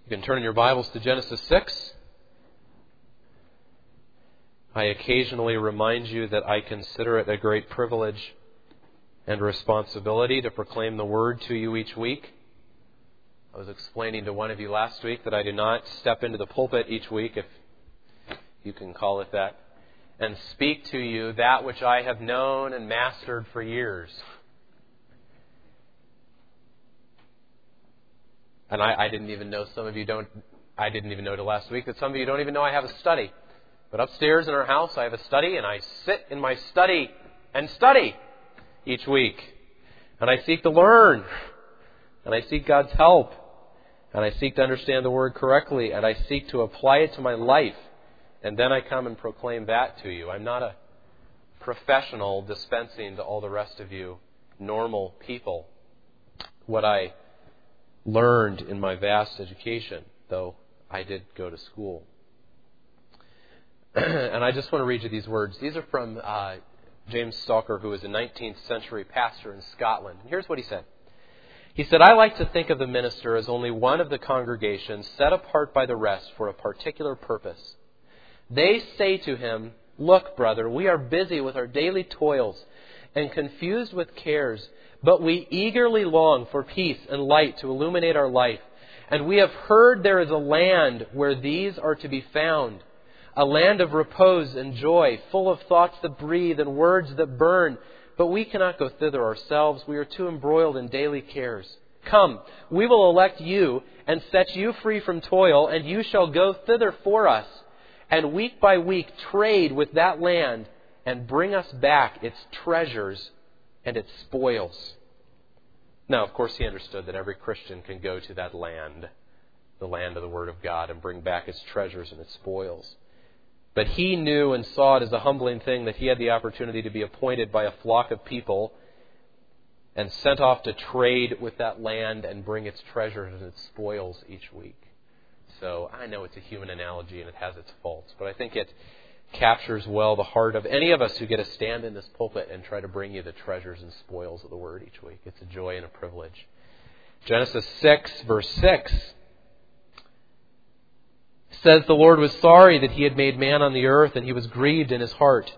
You can turn in your Bibles to Genesis 6. I occasionally remind you that I consider it a great privilege and responsibility to proclaim the Word to you each week. I was explaining to one of you last week that I do not step into the pulpit each week, if you can call it that, and speak to you that which I have known and mastered for years. And I didn't even know I didn't even know till last week that some of you don't even know I have a study. But upstairs in our house I have a study, and I sit in my study and study each week. And I seek to learn. And I seek God's help. And I seek to understand the Word correctly. And I seek to apply it to my life. And then I come and proclaim that to you. I'm not a professional dispensing to all the rest of you normal people what I learned in my vast education, though I did go to school. And I just want to read you these words. These are from James Stalker, who was a 19th century pastor in Scotland. And here's what he said. He said, "I like to think of the minister as only one of the congregation set apart by the rest for a particular purpose. They say to him, 'Look, brother, we are busy with our daily toils and confused with cares, but we eagerly long for peace and light to illuminate our life. And we have heard there is a land where these are to be found, a land of repose and joy, full of thoughts that breathe and words that burn. But we cannot go thither ourselves. We are too embroiled in daily cares. Come, we will elect you and set you free from toil, and you shall go thither for us, and week by week trade with that land and bring us back its treasures and its spoils.'" Now, of course, he understood that every Christian can go to that land, the land of the Word of God, and bring back its treasures and its spoils. But he knew and saw it as a humbling thing that he had the opportunity to be appointed by a flock of people and sent off to trade with that land and bring its treasures and its spoils each week. So I know it's a human analogy and it has its faults, but I think it captures well the heart of any of us who get to stand in this pulpit and try to bring you the treasures and spoils of the Word each week. It's a joy and a privilege. Genesis 6, verse 6 says, "The Lord was sorry that he had made man on the earth, and he was grieved in his heart.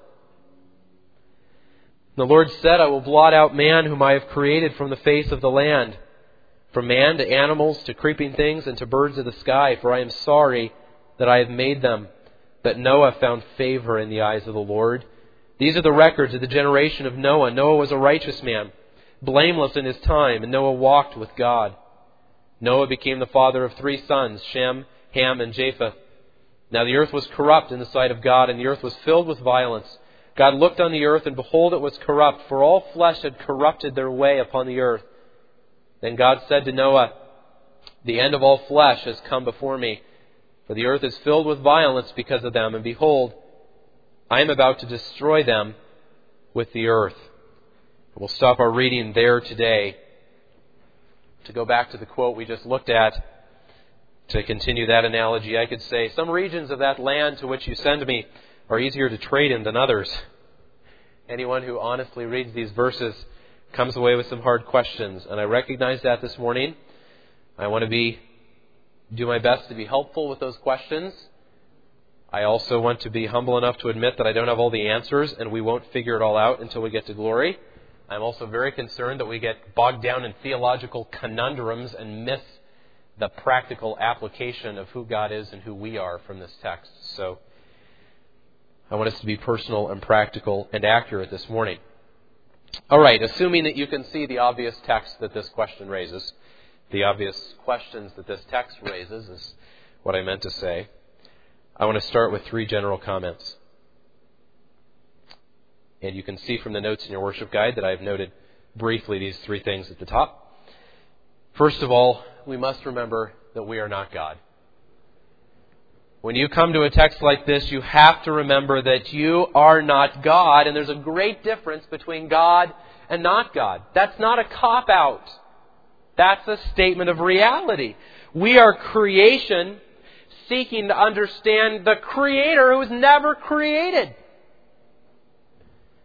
The Lord said, 'I will blot out man whom I have created from the face of the land, from man to animals to creeping things and to birds of the sky, for I am sorry that I have made them.' But Noah found favor in the eyes of the Lord." These are the records of the generation of Noah. Noah was a righteous man, blameless in his time, and Noah walked with God. Noah became the father of 3 sons, Shem, Ham, and Japheth. Now the earth was corrupt in the sight of God, and the earth was filled with violence. God looked on the earth, and behold, it was corrupt, for all flesh had corrupted their way upon the earth. Then God said to Noah, "The end of all flesh has come before me, for the earth is filled with violence because of them, and behold, I am about to destroy them with the earth." We'll stop our reading there today. To go back to the quote we just looked at, to continue that analogy, I could say, some regions of that land to which you send me are easier to trade in than others. Anyone who honestly reads these verses comes away with some hard questions, and I recognize that this morning. I want to do my best to be helpful with those questions. I also want to be humble enough to admit that I don't have all the answers, and we won't figure it all out until we get to glory. I'm also very concerned that we get bogged down in theological conundrums and miss the practical application of who God is and who we are from this text. So I want us to be personal and practical and accurate this morning. All right, assuming that you can see the obvious text that this question raises, the obvious questions that this text raises is what I meant to say. I want to start with 3 general comments. And you can see from the notes in your worship guide that I've noted briefly these 3 things at the top. First of all, we must remember that we are not God. When you come to a text like this, you have to remember that you are not God, and there's a great difference between God and not God. That's not a cop-out. That's a statement of reality. We are creation seeking to understand the Creator who was never created.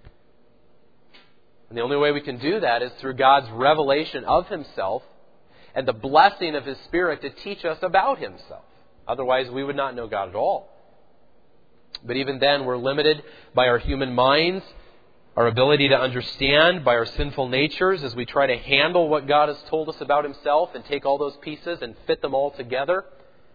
And the only way we can do that is through God's revelation of Himself and the blessing of His Spirit to teach us about Himself. Otherwise, we would not know God at all. But even then, we're limited by our human minds, our ability to understand, by our sinful natures as we try to handle what God has told us about Himself and take all those pieces and fit them all together.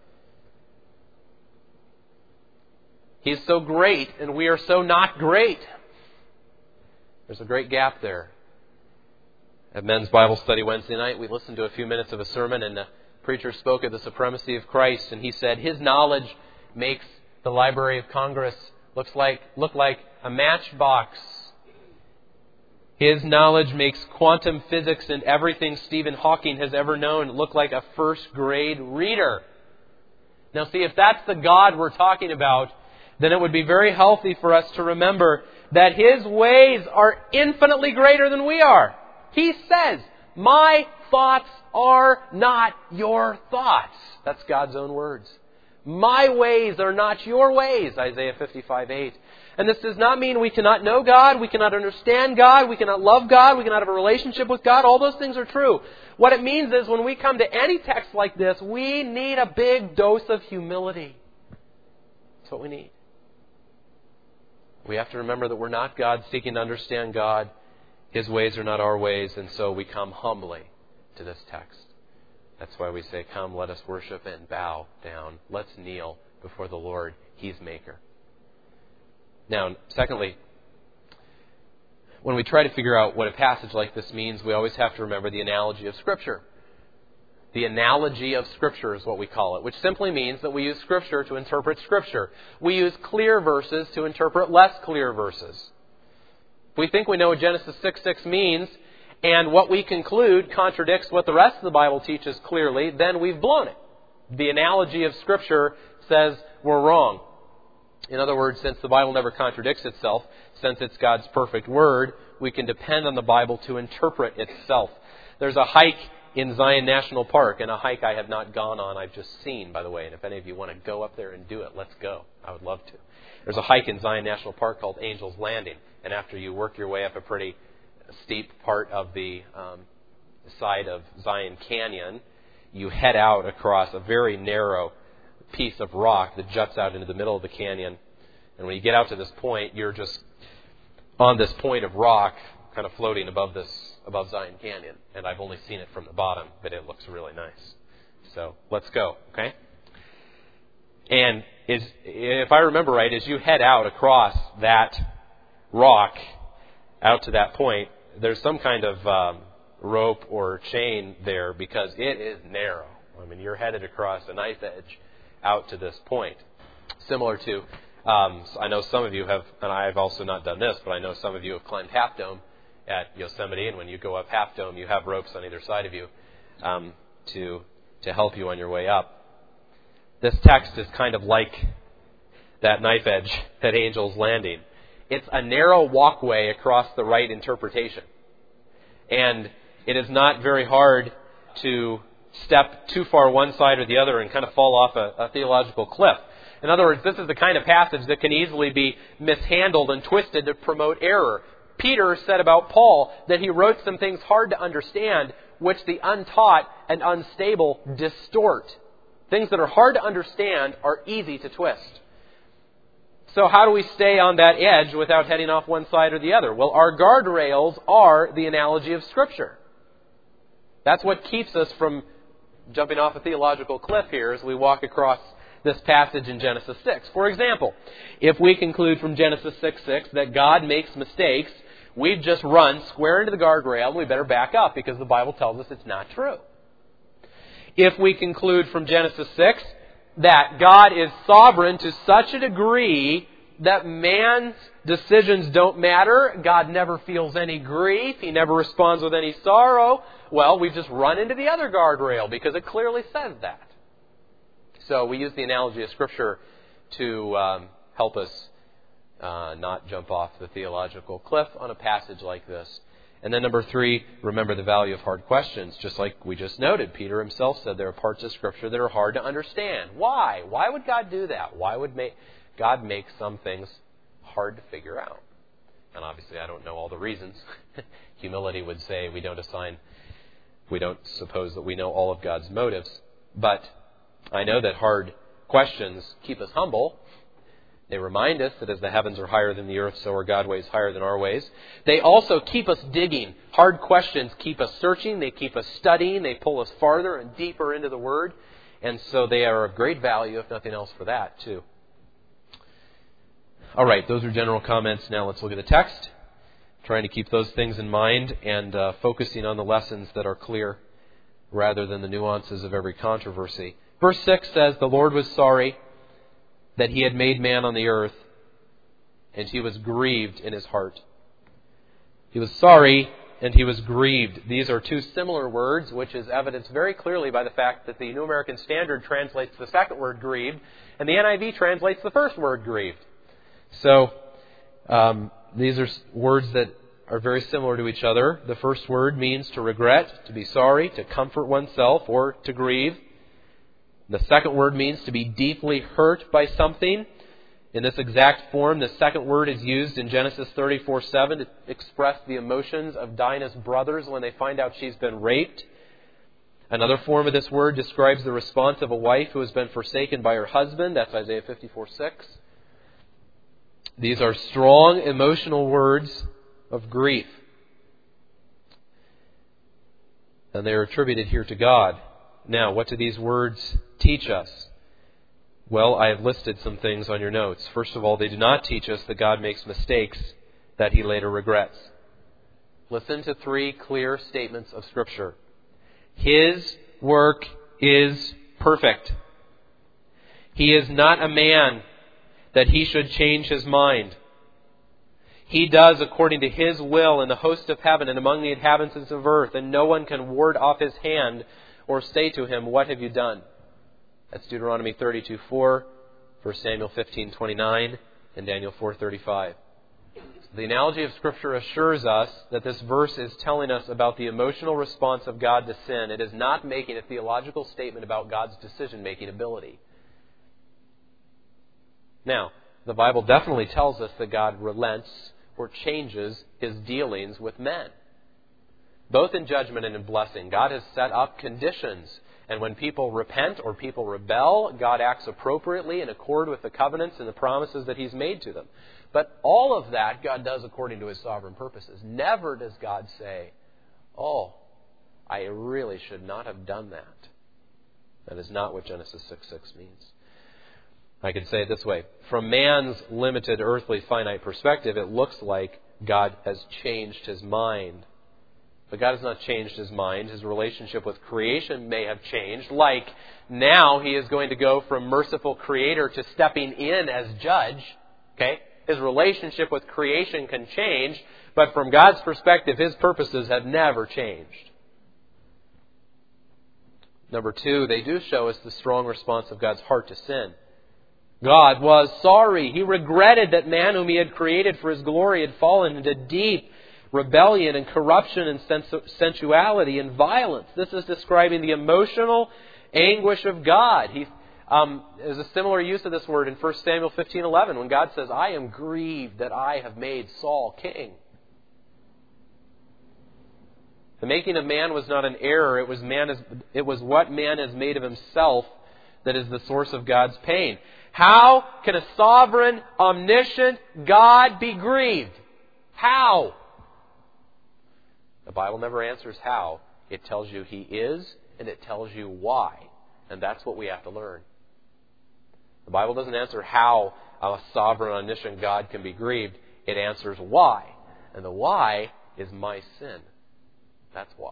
He's so great, and we are so not great. There's a great gap there. At Men's Bible Study Wednesday night, we listened to a few minutes of a sermon, and the preacher spoke of the supremacy of Christ, and he said His knowledge makes the Library of Congress look like a matchbox. His knowledge makes quantum physics and everything Stephen Hawking has ever known look like a first-grade reader. Now see, if that's the God we're talking about, then it would be very healthy for us to remember that His ways are infinitely greater than we are. He says, "My thoughts are not your thoughts." That's God's own words. "My ways are not your ways," Isaiah 55:8. And this does not mean we cannot know God, we cannot understand God, we cannot love God, we cannot have a relationship with God. All those things are true. What it means is when we come to any text like this, we need a big dose of humility. That's what we need. We have to remember that we're not God seeking to understand God. His ways are not our ways, and so we come humbly to this text. That's why we say, "Come, let us worship and bow down. Let's kneel before the Lord. He's Maker." Now, secondly, when we try to figure out what a passage like this means, we always have to remember the analogy of Scripture. The analogy of Scripture is what we call it, which simply means that we use Scripture to interpret Scripture. We use clear verses to interpret less clear verses. If we think we know what Genesis 6:6 means, and what we conclude contradicts what the rest of the Bible teaches clearly, then we've blown it. The analogy of Scripture says we're wrong. In other words, since the Bible never contradicts itself, since it's God's perfect Word, we can depend on the Bible to interpret itself. There's a hike in Zion National Park, and a hike I have not gone on, I've just seen, by the way. And if any of you want to go up there and do it, let's go. I would love to. There's a hike in Zion National Park called Angel's Landing. And after you work your way up a pretty steep part of the side of Zion Canyon, you head out across a very narrow piece of rock that juts out into the middle of the canyon. And when you get out to this point, you're just on this point of rock, kind of floating above Zion Canyon. And I've only seen it from the bottom, but it looks really nice. So let's go, okay? And if I remember right, as you head out across that rock out to that point, there's some kind of rope or chain there because it is narrow. I mean, you're headed across a knife edge out to this point. Similar to, I know some of you have, and I've also not done this, but I know some of you have climbed Half Dome at Yosemite, and when you go up Half Dome, you have ropes on either side of you to help you on your way up. This text is kind of like that knife edge at Angel's Landing. It's a narrow walkway across the right interpretation. And it is not very hard to step too far one side or the other and kind of fall off a theological cliff. In other words, this is the kind of passage that can easily be mishandled and twisted to promote error. Peter said about Paul that he wrote some things hard to understand, which the untaught and unstable distort. Things that are hard to understand are easy to twist. So how do we stay on that edge without heading off one side or the other? Well, our guardrails are the analogy of Scripture. That's what keeps us from jumping off a theological cliff here as we walk across this passage in Genesis 6. For example, if we conclude from Genesis 6:6 that God makes mistakes, we've just run square into the guardrail and we better back up because the Bible tells us it's not true. If we conclude from Genesis 6 that God is sovereign to such a degree that man's decisions don't matter, God never feels any grief, He never responds with any sorrow, well, we've just run into the other guardrail because it clearly says that. So we use the analogy of Scripture to help us not jump off the theological cliff on a passage like this. And then number 3, remember the value of hard questions. Just like we just noted, Peter himself said there are parts of Scripture that are hard to understand. Why? Why would God do that? Why would God make some things hard to figure out? And obviously I don't know all the reasons. Humility would say we don't assign We don't suppose that we know all of God's motives. But I know that hard questions keep us humble. They remind us that as the heavens are higher than the earth, so are God's ways higher than our ways. They also keep us digging. Hard questions keep us searching. They keep us studying. They pull us farther and deeper into the Word. And so they are of great value, if nothing else, for that, too. All right, those are general comments. Now let's look at the text. Trying to keep those things in mind and focusing on the lessons that are clear rather than the nuances of every controversy. Verse 6 says, "The Lord was sorry that He had made man on the earth, and He was grieved in His heart." He was sorry and He was grieved. These are two similar words, which is evidenced very clearly by the fact that the New American Standard translates the second word grieved, and the NIV translates the first word grieved. So, these are words that are very similar to each other. The first word means to regret, to be sorry, to comfort oneself, or to grieve. The second word means to be deeply hurt by something. In this exact form, the second word is used in Genesis 34:7 to express the emotions of Dinah's brothers when they find out she's been raped. Another form of this word describes the response of a wife who has been forsaken by her husband. That's Isaiah 54:6. These are strong emotional words of grief. And they are attributed here to God. Now, what do these words teach us? Well, I have listed some things on your notes. First of all, they do not teach us that God makes mistakes that He later regrets. Listen to three clear statements of Scripture. His work is perfect. He is not a man that He should change His mind. He does according to His will in the host of heaven and among the inhabitants of earth, and no one can ward off His hand or say to Him, "What have you done?" That's Deuteronomy 32:4, 1 Samuel 15:29, and Daniel 4:35. The analogy of Scripture assures us that this verse is telling us about the emotional response of God to sin. It is not making a theological statement about God's decision-making ability. Now, the Bible definitely tells us that God relents or changes His dealings with men, both in judgment and in blessing. God has set up conditions, and when people repent or people rebel, God acts appropriately in accord with the covenants and the promises that He's made to them. But all of that God does according to His sovereign purposes. Never does God say, "Oh, I really should not have done that." That is not what Genesis 6:6 means. I could say it this way. From man's limited earthly finite perspective, it looks like God has changed His mind. But God has not changed His mind. His relationship with creation may have changed. Like now He is going to go from merciful creator to stepping in as judge. Okay? His relationship with creation can change, but from God's perspective, His purposes have never changed. Number two, they do show us the strong response of God's heart to sin. God was sorry. He regretted that man whom He had created for His glory had fallen into deep rebellion and corruption and sensuality and violence. This is describing the emotional anguish of God. There's a similar use of this word in 1 Samuel 15:11 when God says, "I am grieved that I have made Saul king." The making of man was not an error. It was what man has made of himself that is the source of God's pain. How can a sovereign, omniscient God be grieved? How? The Bible never answers how. It tells you He is, and it tells you why. And that's what we have to learn. The Bible doesn't answer how a sovereign, omniscient God can be grieved. It answers why. And the why is my sin. That's why.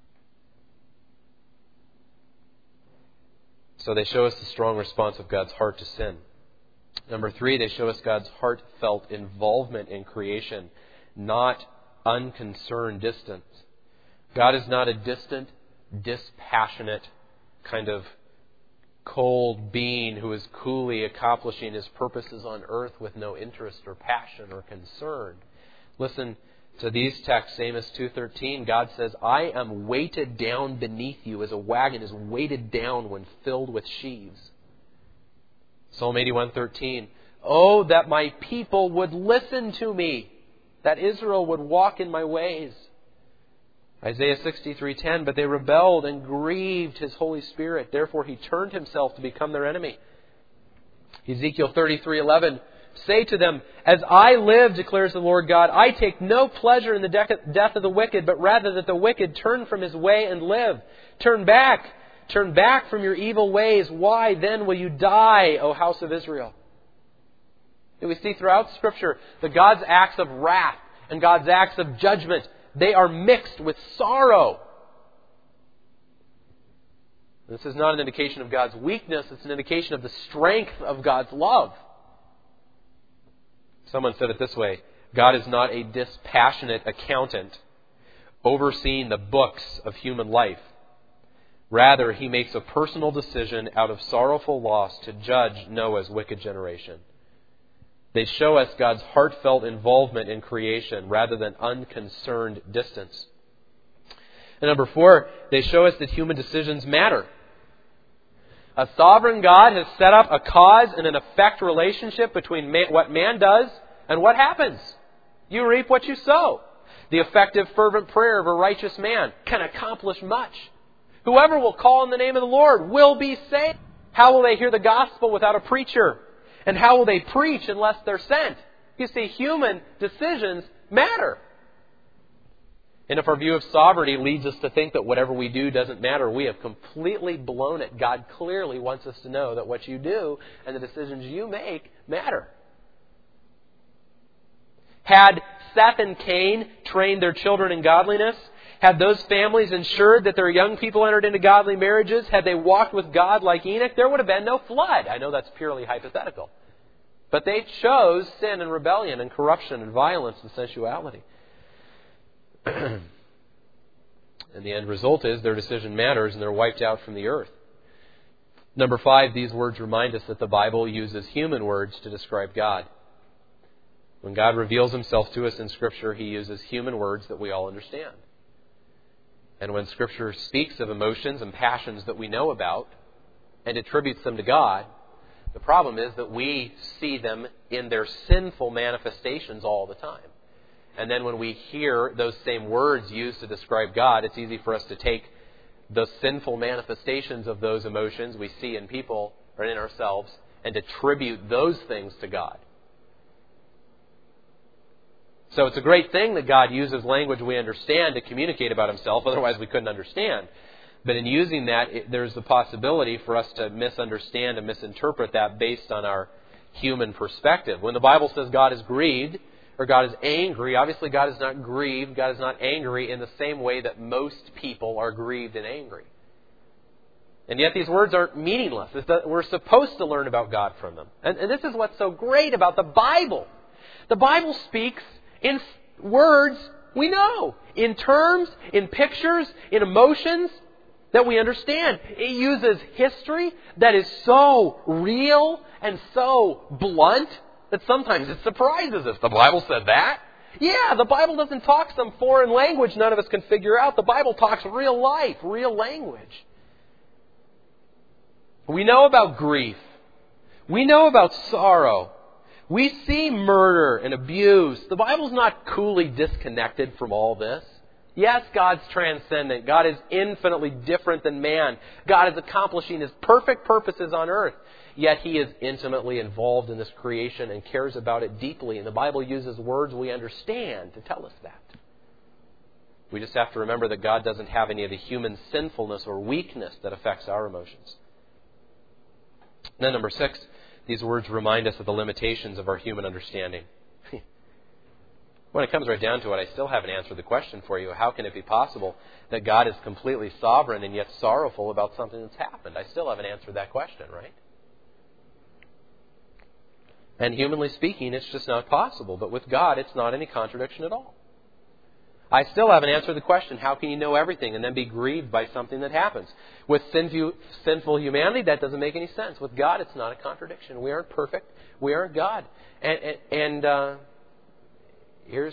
So they show us the strong response of God's heart to sin. Number three, they show us God's heartfelt involvement in creation, not unconcerned distance. God is not a distant, dispassionate, kind of cold being who is coolly accomplishing His purposes on earth with no interest or passion or concern. Listen to these texts, Amos 2:13. God says, "I am weighted down beneath you as a wagon is weighted down when filled with sheaves." Psalm 81:13. "Oh, that my people would listen to me, that Israel would walk in my ways." Isaiah 63:10, but they rebelled and grieved His Holy Spirit. Therefore He turned Himself to become their enemy. Ezekiel 33:11, say to them, as I live, declares the Lord God, I take no pleasure in the death of the wicked, but rather that the wicked turn from his way and live. Turn back from your evil ways. Why then will you die, O house of Israel? And we see throughout Scripture that God's acts of wrath and God's acts of judgment, they are mixed with sorrow. This is not an indication of God's weakness, it's an indication of the strength of God's love. Someone said it this way, God is not a dispassionate accountant overseeing the books of human life. Rather, He makes a personal decision out of sorrowful loss to judge Noah's wicked generation. They show us God's heartfelt involvement in creation rather than unconcerned distance. And number 4, they show us that human decisions matter. A sovereign God has set up a cause and an effect relationship between what man does and what happens. You reap what you sow. The effective, fervent prayer of a righteous man can accomplish much. Whoever will call on the name of the Lord will be saved. How will they hear the gospel without a preacher? And how will they preach unless they're sent? You see, human decisions matter. And if our view of sovereignty leads us to think that whatever we do doesn't matter, we have completely blown it. God clearly wants us to know that what you do and the decisions you make matter. Had Seth and Cain trained their children in godliness, had those families ensured that their young people entered into godly marriages, had they walked with God like Enoch, there would have been no flood. I know that's purely hypothetical. But they chose sin and rebellion and corruption and violence and sensuality. And the end result is their decision matters and they're wiped out from the earth. Number 5, these words remind us that the Bible uses human words to describe God. When God reveals Himself to us in Scripture, He uses human words that we all understand. And when Scripture speaks of emotions and passions that we know about and attributes them to God, the problem is that we see them in their sinful manifestations all the time. And then when we hear those same words used to describe God, it's easy for us to take the sinful manifestations of those emotions we see in people or in ourselves and attribute those things to God. So it's a great thing that God uses language we understand to communicate about Himself, otherwise we couldn't understand. But in using that, there's the possibility for us to misunderstand and misinterpret that based on our human perspective. When the Bible says God is grieved, or God is angry, obviously God is not grieved, God is not angry in the same way that most people are grieved and angry. And yet these words aren't meaningless. We're supposed to learn about God from them. And this is what's so great about the Bible. The Bible speaks in words we know, in terms, in pictures, in emotions that we understand. It uses history that is so real and so blunt that sometimes it surprises us. The Bible said that? Yeah, the Bible doesn't talk some foreign language none of us can figure out. The Bible talks real life, real language. We know about grief. We know about sorrow. We see murder and abuse. The Bible's not coolly disconnected from all this. Yes, God's transcendent. God is infinitely different than man. God is accomplishing His perfect purposes on earth. Yet He is intimately involved in this creation and cares about it deeply. And the Bible uses words we understand to tell us that. We just have to remember that God doesn't have any of the human sinfulness or weakness that affects our emotions. And then number 6, these words remind us of the limitations of our human understanding. When it comes right down to it, I still haven't answered the question for you. How can it be possible that God is completely sovereign and yet sorrowful about something that's happened? I still haven't answered that question, right? And humanly speaking, it's just not possible. But with God, it's not any contradiction at all. I still haven't answered the question, how can you know everything and then be grieved by something that happens? With sinful humanity, that doesn't make any sense. With God, it's not a contradiction. We aren't perfect. We aren't God. And here's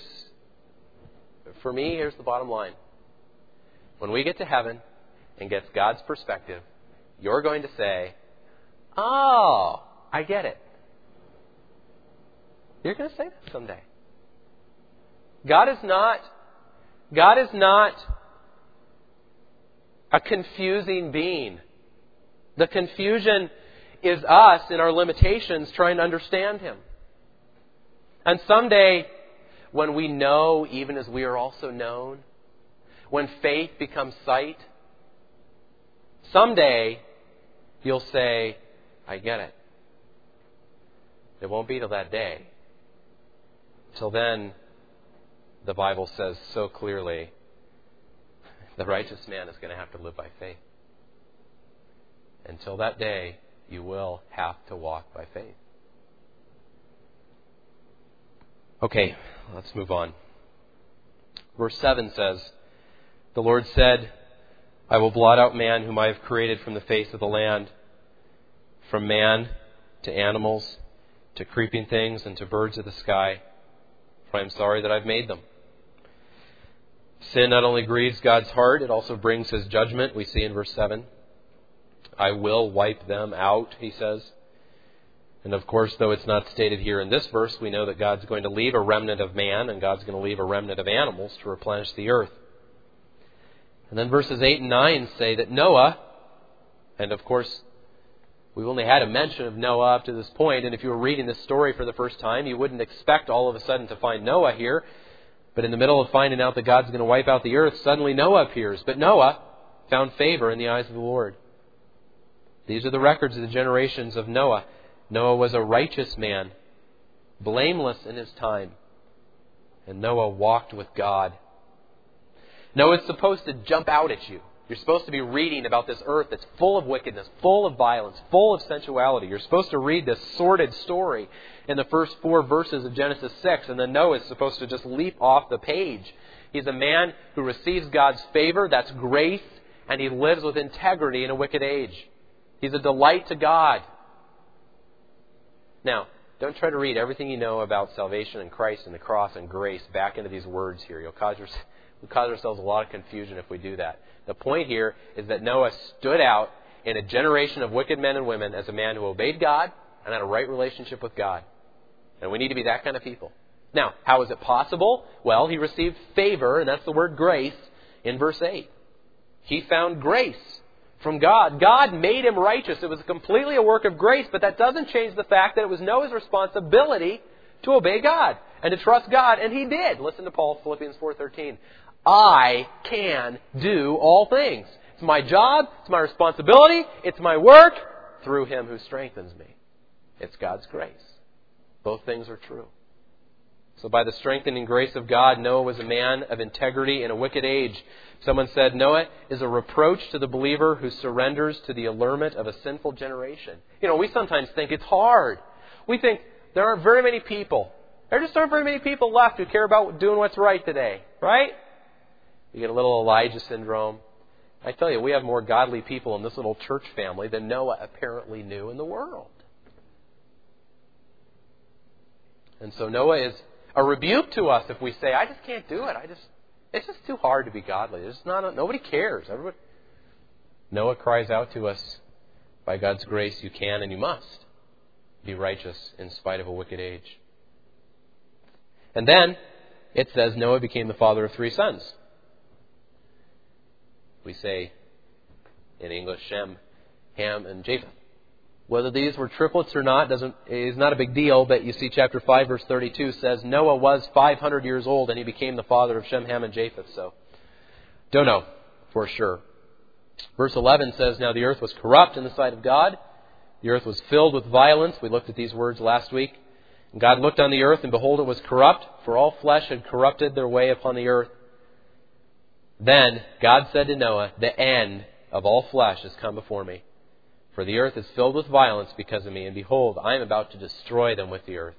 the bottom line. When we get to heaven and get God's perspective, you're going to say, oh, I get it. You're going to say that someday. God is not a confusing being. The confusion is us in our limitations trying to understand Him. And someday, when we know even as we are also known, when faith becomes sight, someday you'll say, I get it. It won't be till that day. Till then, the Bible says so clearly, the righteous man is going to have to live by faith. Until that day, you will have to walk by faith. Okay, let's move on. Verse 7 says, the Lord said, I will blot out man whom I have created from the face of the land, from man to animals, to creeping things, and to birds of the sky, for I am sorry that I've made them. Sin not only grieves God's heart, it also brings His judgment. We see in verse 7. I will wipe them out, He says. And of course, though it's not stated here in this verse, we know that God's going to leave a remnant of man and God's going to leave a remnant of animals to replenish the earth. And then verses 8 and 9 say that Noah, and of course, we've only had a mention of Noah up to this point, and if you were reading this story for the first time, you wouldn't expect all of a sudden to find Noah here. But in the middle of finding out that God's going to wipe out the earth, suddenly Noah appears. But Noah found favor in the eyes of the Lord. These are the records of the generations of Noah. Noah was a righteous man, blameless in his time. And Noah walked with God. Noah's supposed to jump out at you. You're supposed to be reading about this earth that's full of wickedness, full of violence, full of sensuality. You're supposed to read this sordid story in the first 4 verses of Genesis 6, and then Noah's supposed to just leap off the page. He's a man who receives God's favor, that's grace, and he lives with integrity in a wicked age. He's a delight to God. Now, don't try to read everything you know about salvation and Christ and the cross and grace back into these words here. We'll cause ourselves a lot of confusion if we do that. The point here is that Noah stood out in a generation of wicked men and women as a man who obeyed God and had a right relationship with God. And we need to be that kind of people. Now, how is it possible? Well, he received favor, and that's the word grace, in verse 8. He found grace from God. God made him righteous. It was completely a work of grace, but that doesn't change the fact that it was Noah's responsibility to obey God and to trust God, and he did. Listen to Paul, Philippians 4:13. I can do all things. It's my job, it's my responsibility, it's my work through Him who strengthens me. It's God's grace. Both things are true. So by the strengthening grace of God, Noah was a man of integrity in a wicked age. Someone said Noah is a reproach to the believer who surrenders to the allurement of a sinful generation. You know, we sometimes think it's hard. We think there aren't very many people. There just aren't very many people left who care about doing what's right today, right? You get a little Elijah syndrome. I tell you, we have more godly people in this little church family than Noah apparently knew in the world. And so Noah is a rebuke to us if we say, I just can't do it. It's just too hard to be godly. Nobody cares. Noah cries out to us, by God's grace, you can and you must be righteous in spite of a wicked age. And then it says Noah became the father of 3 sons. We say in English, Shem, Ham, and Japheth. Whether these were triplets or not is not a big deal, but you see chapter 5, verse 32 says Noah was 500 years old and he became the father of Shem, Ham, and Japheth. So, don't know for sure. Verse 11 says, now the earth was corrupt in the sight of God. The earth was filled with violence. We looked at these words last week. And God looked on the earth, and behold, it was corrupt, for all flesh had corrupted their way upon the earth. Then God said to Noah, the end of all flesh has come before me. For the earth is filled with violence because of me, and behold, I am about to destroy them with the earth.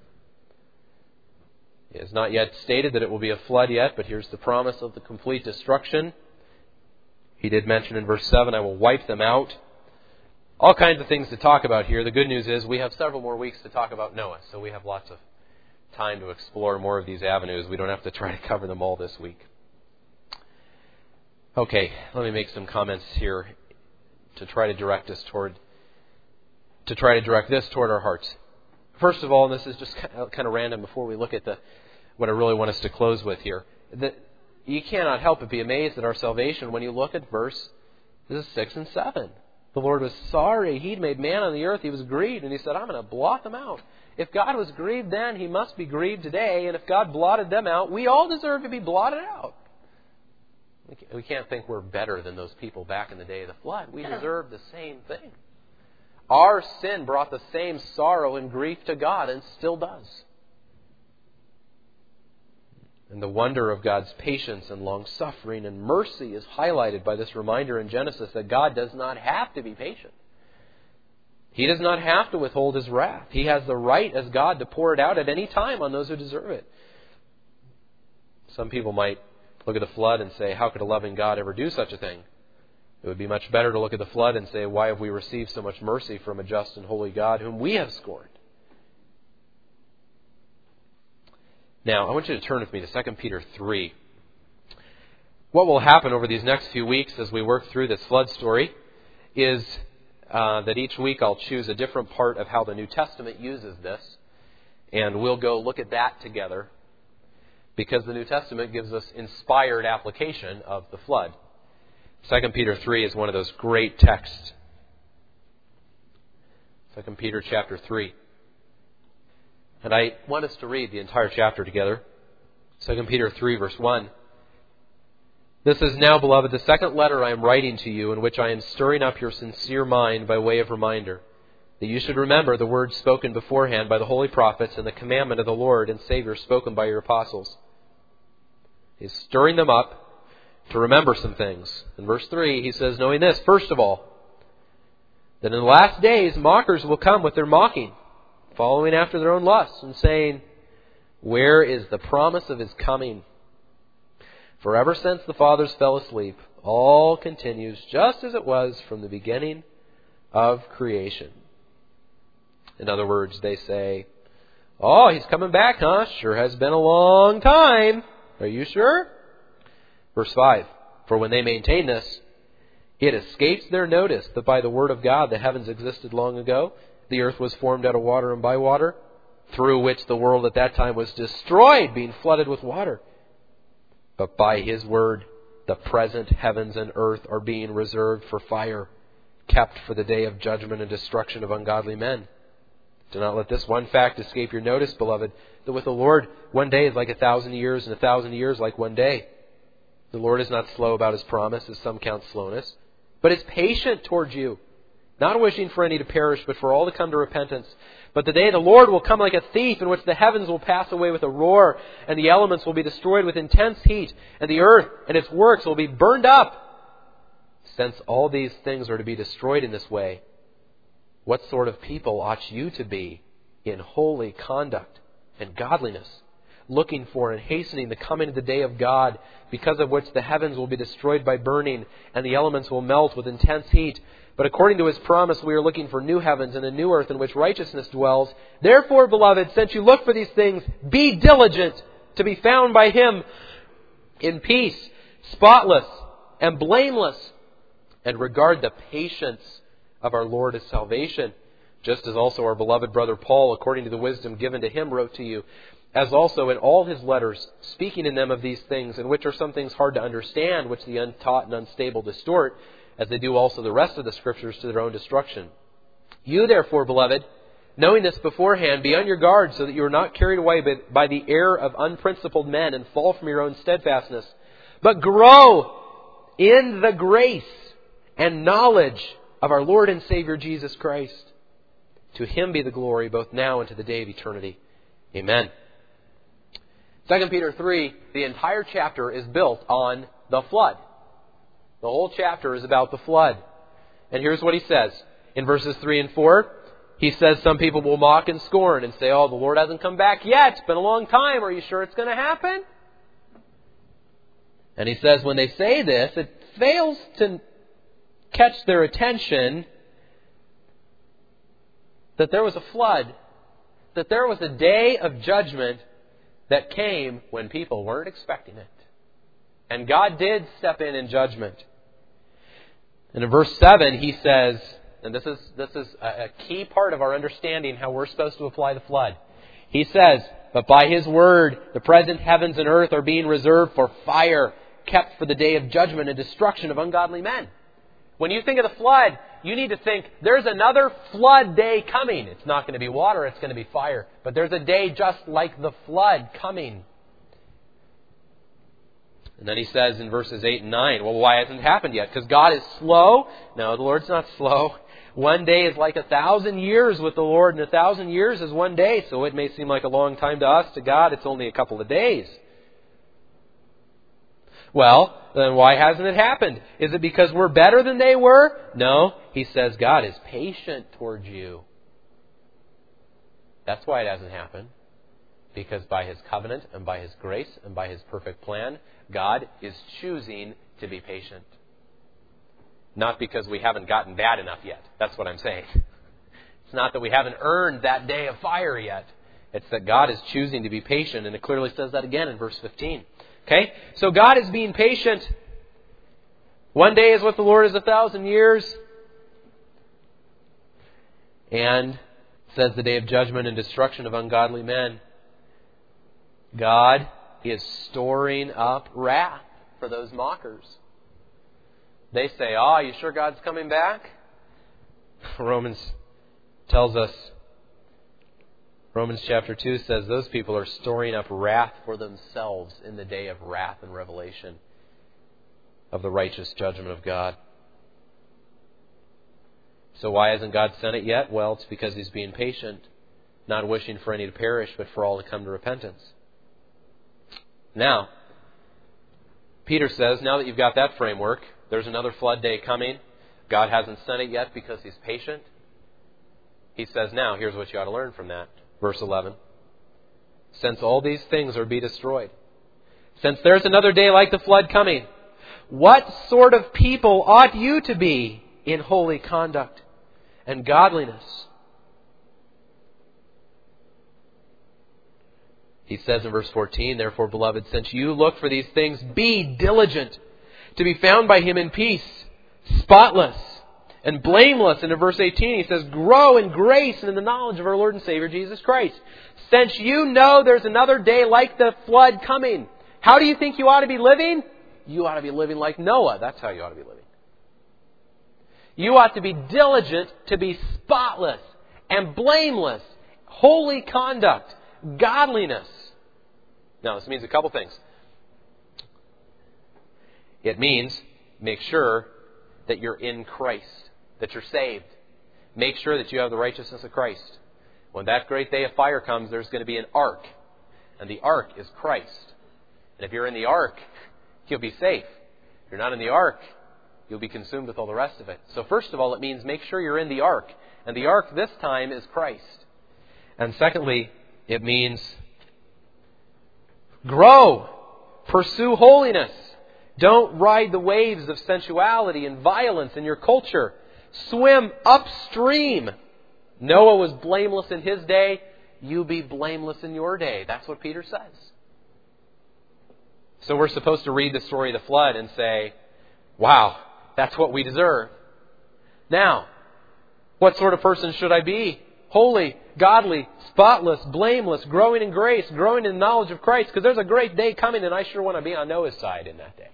It is not yet stated that it will be a flood yet, but here's the promise of the complete destruction. He did mention in verse 7, I will wipe them out. All kinds of things to talk about here. The good news is we have several more weeks to talk about Noah, so we have lots of time to explore more of these avenues. We don't have to try to cover them all this week. Okay, let me make some comments here to try to direct this toward our hearts. First of all, and this is just kind of random before we look at what I really want us to close with here, that you cannot help but be amazed at our salvation when you look at verse This is 6 and 7. The Lord was sorry. He'd made man on the earth. He was grieved. And He said, I'm going to blot them out. If God was grieved then, He must be grieved today. And if God blotted them out, we all deserve to be blotted out. We can't think we're better than those people back in the day of the flood. We deserve the same thing. Our sin brought the same sorrow and grief to God and still does. And the wonder of God's patience and long-suffering and mercy is highlighted by this reminder in Genesis that God does not have to be patient. He does not have to withhold His wrath. He has the right as God to pour it out at any time on those who deserve it. Some people might look at the flood and say, how could a loving God ever do such a thing? It would be much better to look at the flood and say, why have we received so much mercy from a just and holy God whom we have scorned? Now, I want you to turn with me to 2 Peter 3. What will happen over these next few weeks as we work through this flood story is that each week I'll choose a different part of how the New Testament uses this, and we'll go look at that together, because the New Testament gives us inspired application of the flood. 2 Peter 3 is one of those great texts. 2 Peter chapter 3. And I want us to read the entire chapter together. 2 Peter 3, verse 1. This is now, beloved, the second letter I am writing to you, in which I am stirring up your sincere mind by way of reminder, that you should remember the words spoken beforehand by the holy prophets and the commandment of the Lord and Savior spoken by your apostles. He's stirring them up to remember some things. In verse 3, he says, knowing this, first of all, that in the last days mockers will come with their mocking, following after their own lusts, and saying, where is the promise of His coming? For ever since the fathers fell asleep, all continues just as it was from the beginning of creation. In other words, they say, oh, He's coming back, huh? Sure has been a long time. Are you sure? Verse 5, for when they maintain this, it escapes their notice that by the word of God the heavens existed long ago. The earth was formed out of water and by water, through which the world at that time was destroyed, being flooded with water. But by His word, the present heavens and earth are being reserved for fire, kept for the day of judgment and destruction of ungodly men. Do not let this one fact escape your notice, beloved, that with the Lord 1 day is like 1,000 years, and 1,000 years like 1 day. The Lord is not slow about His promise, as some count slowness, but is patient towards you, not wishing for any to perish, but for all to come to repentance. But the day of the Lord will come like a thief, in which the heavens will pass away with a roar, and the elements will be destroyed with intense heat, and the earth and its works will be burned up. Since all these things are to be destroyed in this way, what sort of people ought you to be in holy conduct and godliness, looking for and hastening the coming of the day of God, because of which the heavens will be destroyed by burning, and the elements will melt with intense heat? But according to His promise, we are looking for new heavens and a new earth in which righteousness dwells. Therefore, beloved, since you look for these things, be diligent to be found by Him in peace, spotless and blameless, and regard the patience of our Lord as salvation, just as also our beloved brother Paul, according to the wisdom given to him, wrote to you, as also in all his letters, speaking in them of these things, in which are some things hard to understand, which the untaught and unstable distort, as they do also the rest of the Scriptures to their own destruction. You therefore, beloved, knowing this beforehand, be on your guard, so that you are not carried away by the error of unprincipled men and fall from your own steadfastness, but grow in the grace and knowledge of our Lord and Savior Jesus Christ. To Him be the glory both now and to the day of eternity. Amen. 2 Peter 3, the entire chapter is built on the flood. The whole chapter is about the flood. And here's what he says. In verses 3 and 4, he says some people will mock and scorn and say, oh, the Lord hasn't come back yet. It's been a long time. Are you sure it's going to happen? And he says when they say this, it fails to catch their attention that there was a flood, that there was a day of judgment that came when people weren't expecting it. And God did step in judgment. And in verse 7 he says, and this is a key part of our understanding how we're supposed to apply the flood. He says, but by His word the present heavens and earth are being reserved for fire, kept for the day of judgment and destruction of ungodly men. When you think of the flood, you need to think, there's another flood day coming. It's not going to be water, it's going to be fire. But there's a day just like the flood coming. And then he says in verses 8 and 9, well, why hasn't it happened yet? Because God is slow? No, the Lord's not slow. One day is like 1,000 years with the Lord, and 1,000 years is one day. So it may seem like a long time to us. To God, it's only a couple of days. Well, then why hasn't it happened? Is it because we're better than they were? No. He says God is patient towards you. That's why it hasn't happened. Because by His covenant and by His grace and by His perfect plan, God is choosing to be patient. Not because we haven't gotten bad enough yet. That's what I'm saying. It's not that we haven't earned that day of fire yet. It's that God is choosing to be patient, and it clearly says that again in verse 15. Okay? So God is being patient. One day is with the Lord is 1,000 years. And it says the day of judgment and destruction of ungodly men. God is storing up wrath for those mockers. They say, "Oh, you sure God's coming back?" Romans tells us, Romans chapter 2 says those people are storing up wrath for themselves in the day of wrath and revelation of the righteous judgment of God. So why hasn't God sent it yet? Well, it's because He's being patient, not wishing for any to perish, but for all to come to repentance. Now, Peter says, now that you've got that framework, there's another flood day coming. God hasn't sent it yet because He's patient. He says, now, here's what you ought to learn from that. Verse 11. Since all these things are be destroyed, since there's another day like the flood coming, what sort of people ought you to be in holy conduct and godliness? He says in verse 14, therefore, beloved, since you look for these things, be diligent to be found by Him in peace, spotless and blameless. And in verse 18 he says, grow in grace and in the knowledge of our Lord and Savior Jesus Christ. Since you know there's another day like the flood coming, how do you think you ought to be living? You ought to be living like Noah. That's how you ought to be living. You ought to be diligent to be spotless and blameless, holy conduct, godliness. Now, this means a couple things. It means make sure that you're in Christ, that you're saved. Make sure that you have the righteousness of Christ. When that great day of fire comes, there's going to be an ark. And the ark is Christ. And if you're in the ark, you'll be safe. If you're not in the ark, you'll be consumed with all the rest of it. So first of all, it means make sure you're in the ark. And the ark this time is Christ. And secondly, it means grow. Pursue holiness. Don't ride the waves of sensuality and violence in your culture. Swim upstream. Noah was blameless in his day. You be blameless in your day. That's what Peter says. So we're supposed to read the story of the flood and say, wow, that's what we deserve. Now, what sort of person should I be? Holy, godly, spotless, blameless, growing in grace, growing in knowledge of Christ, because there's a great day coming and I sure want to be on Noah's side in that day.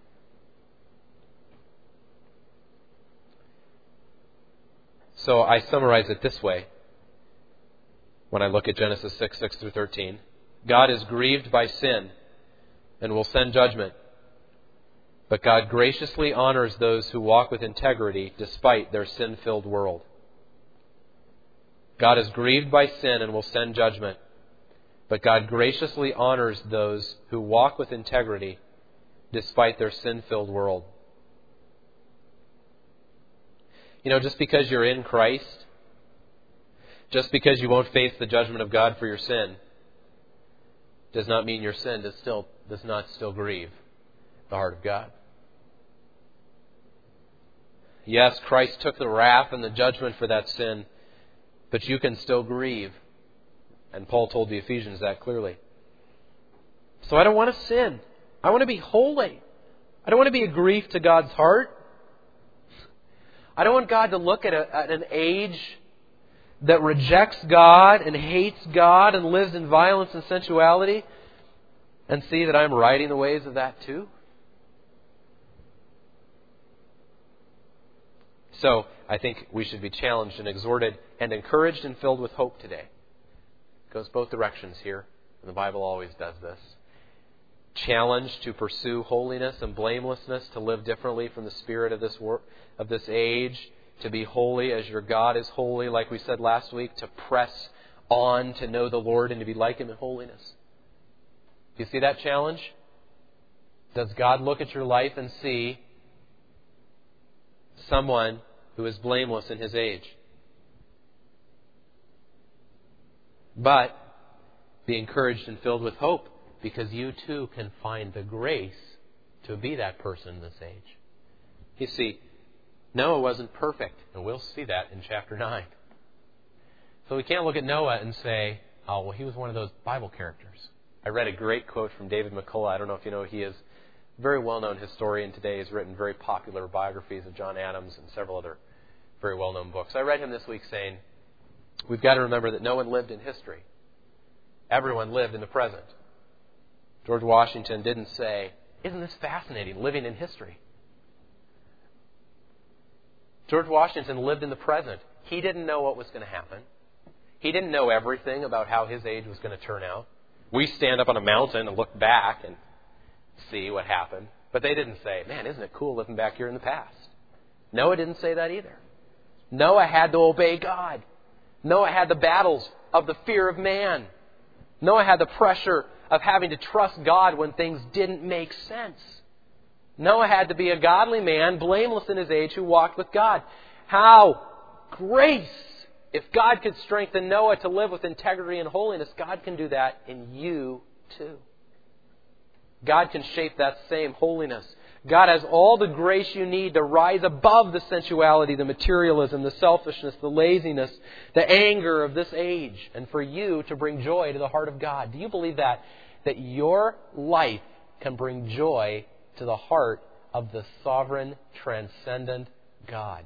So I summarize it this way when I look at Genesis 6 through 13. God is grieved by sin and will send judgment. But God graciously honors those who walk with integrity despite their sin-filled world. God is grieved by sin and will send judgment. But God graciously honors those who walk with integrity despite their sin-filled world. You know, just because you're in Christ, just because you won't face the judgment of God for your sin, does not mean your sin does not still grieve the heart of God. Yes, Christ took the wrath and the judgment for that sin, but you can still grieve. And Paul told the Ephesians that clearly. So I don't want to sin. I want to be holy. I don't want to be a grief to God's heart. I don't want God to look at an age that rejects God and hates God and lives in violence and sensuality and see that I'm riding the waves of that too. So I think we should be challenged and exhorted and encouraged and filled with hope today. It goes both directions here, and the Bible always does this. Challenged to pursue holiness and blamelessness, to live differently from the spirit of this age, to be holy as your God is holy, like we said last week, to press on to know the Lord and to be like Him in holiness. Do you see that challenge? Does God look at your life and see someone who is blameless in his age? But be encouraged and filled with hope, because you too can find the grace to be that person in this age. You see, Noah wasn't perfect, and we'll see that in chapter 9. So we can't look at Noah and say, oh, well, he was one of those Bible characters. I read a great quote from David McCullough. I don't know if you know, he is a very well-known historian today. He's written very popular biographies of John Adams and several other very well-known books. I read him this week saying, we've got to remember that no one lived in history. Everyone lived in the present. George Washington didn't say, isn't this fascinating, living in history? George Washington lived in the present. He didn't know what was going to happen. He didn't know everything about how his age was going to turn out. We stand up on a mountain and look back and see what happened. But they didn't say, man, isn't it cool living back here in the past? Noah didn't say that either. Noah had to obey God. Noah had the battles of the fear of man. Noah had the pressure of having to trust God when things didn't make sense. Noah had to be a godly man, blameless in his age, who walked with God. How grace! If God could strengthen Noah to live with integrity and holiness, God can do that in you too. God can shape that same holiness. God has all the grace you need to rise above the sensuality, the materialism, the selfishness, the laziness, the anger of this age, and for you to bring joy to the heart of God. Do you believe that? That your life can bring joy to the heart of the sovereign, transcendent God.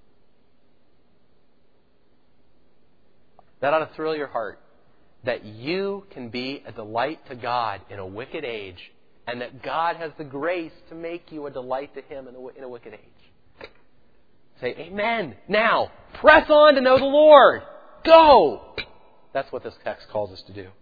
That ought to thrill your heart. That you can be a delight to God in a wicked age, and that God has the grace to make you a delight to Him in a wicked age. Say, amen. Now, press on to know the Lord. Go! That's what this text calls us to do.